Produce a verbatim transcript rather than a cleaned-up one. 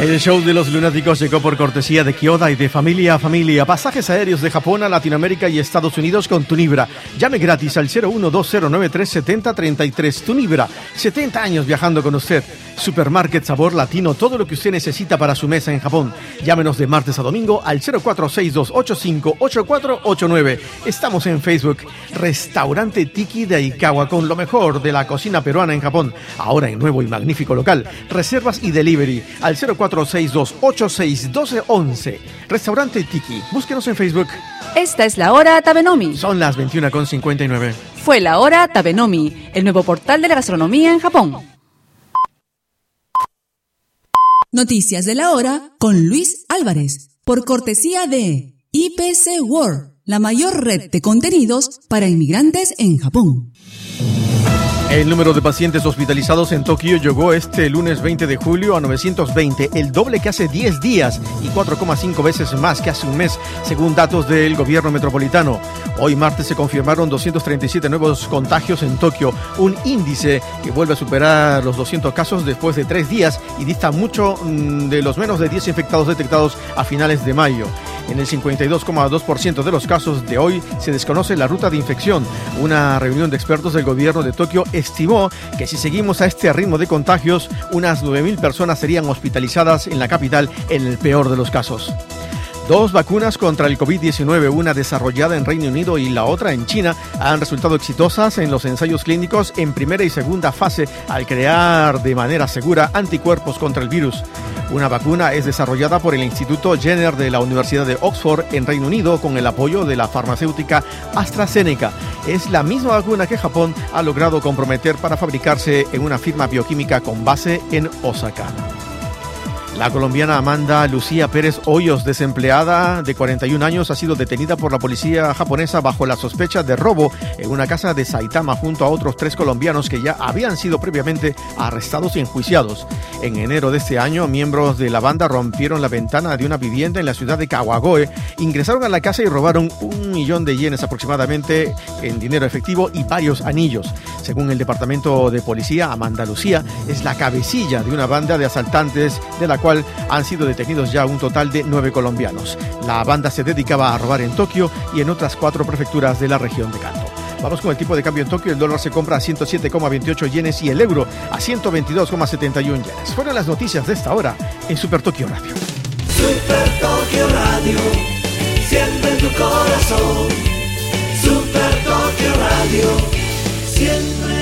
El show de los lunáticos llegó por cortesía de Kyoda y de Familia a Familia. Pasajes aéreos de Japón a Latinoamérica y Estados Unidos con Tunibra. Llame gratis al cero uno dos cero nueve tres siete cero tres tres. Tunibra, setenta años viajando con usted. Supermarket Sabor Latino, todo lo que usted necesita para su mesa en Japón. Llámenos de martes a domingo al cero cuatro seis dos ocho cinco ocho cuatro ocho nueve. Estamos en Facebook. Restaurante Tiki de Aikawa, con lo mejor de la cocina peruana en Japón. Ahora en nuevo y magnífico local. Reservas y delivery al cero cuatro seis dos ocho seis uno dos uno uno. Restaurante Tiki. Búsquenos en Facebook. Esta es la hora Tabenomi. Son las veintiuna con cincuenta y nueve. Fue la hora Tabenomi, el nuevo portal de la gastronomía en Japón. Noticias de la hora con Luis Álvarez, por cortesía de I P C World, la mayor red de contenidos para inmigrantes en Japón. El número de pacientes hospitalizados en Tokio llegó este lunes veinte de julio a novecientos veinte, el doble que hace diez días y cuatro coma cinco veces más que hace un mes, según datos del gobierno metropolitano. Hoy martes se confirmaron doscientos treinta y siete nuevos contagios en Tokio, un índice que vuelve a superar los doscientos casos después de tres días y dista mucho de los menos de diez infectados detectados a finales de mayo. En el cincuenta y dos coma dos por ciento de los casos de hoy se desconoce la ruta de infección. Una reunión de expertos del gobierno de Tokio estimó que si seguimos a este ritmo de contagios, unas nueve mil personas serían hospitalizadas en la capital en el peor de los casos. Dos vacunas contra el COVID diecinueve, una desarrollada en Reino Unido y la otra en China, han resultado exitosas en los ensayos clínicos en primera y segunda fase al crear de manera segura anticuerpos contra el virus. Una vacuna es desarrollada por el Instituto Jenner de la Universidad de Oxford en Reino Unido con el apoyo de la farmacéutica AstraZeneca. Es la misma vacuna que Japón ha logrado comprometer para fabricarse en una firma bioquímica con base en Osaka. La colombiana Amanda Lucía Pérez Hoyos, desempleada de cuarenta y un años, ha sido detenida por la policía japonesa bajo la sospecha de robo en una casa de Saitama junto a otros tres colombianos que ya habían sido previamente arrestados y enjuiciados. En enero de este año, miembros de la banda rompieron la ventana de una vivienda en la ciudad de Kawagoe, ingresaron a la casa y robaron un millón de yenes aproximadamente en dinero efectivo y varios anillos. Según el departamento de policía, Amanda Lucía es la cabecilla de una banda de asaltantes de la cual han sido detenidos ya un total de nueve colombianos. La banda se dedicaba a robar en Tokio y en otras cuatro prefecturas de la región de Kanto. Vamos con el tipo de cambio en Tokio. El dólar se compra a ciento siete coma veintiocho yenes y el euro a ciento veintidós coma setenta y uno yenes. Fueron las noticias de esta hora en Super Tokio Radio. Super Tokio Radio, siempre en tu corazón. Super Tokio Radio, siempre